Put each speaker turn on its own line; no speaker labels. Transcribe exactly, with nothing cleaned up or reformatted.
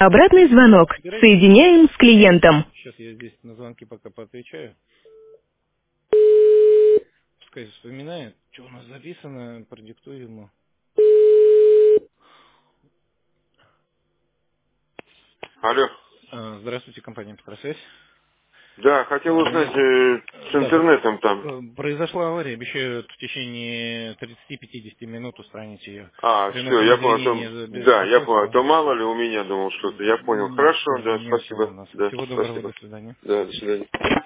Обратный звонок.
Собирайтесь.
Соединяем с клиентом.
Сейчас я здесь на звонки пока поотвечаю. Пускай вспоминает, что у нас записано, продиктую ему.
Алло.
А, Здравствуйте, компания «Петросвязь».
Да, хотел
А,
узнать
Меня...
э, с
Да, про-
интернетом там.
э, произошла авария, обещают в течение тридцати-пятидесяти минут устранить ее.
А, все,
Приносим
я понял. А
извинения
То,
за
да, я понял. А
беспокойство.
То мало ли у меня думал что-то. Я понял.
Нет,
Хорошо, да,
нет у
спасибо.
нас.
Да,
Всего доброго,
спасибо.
до свидания.
Да, до свидания.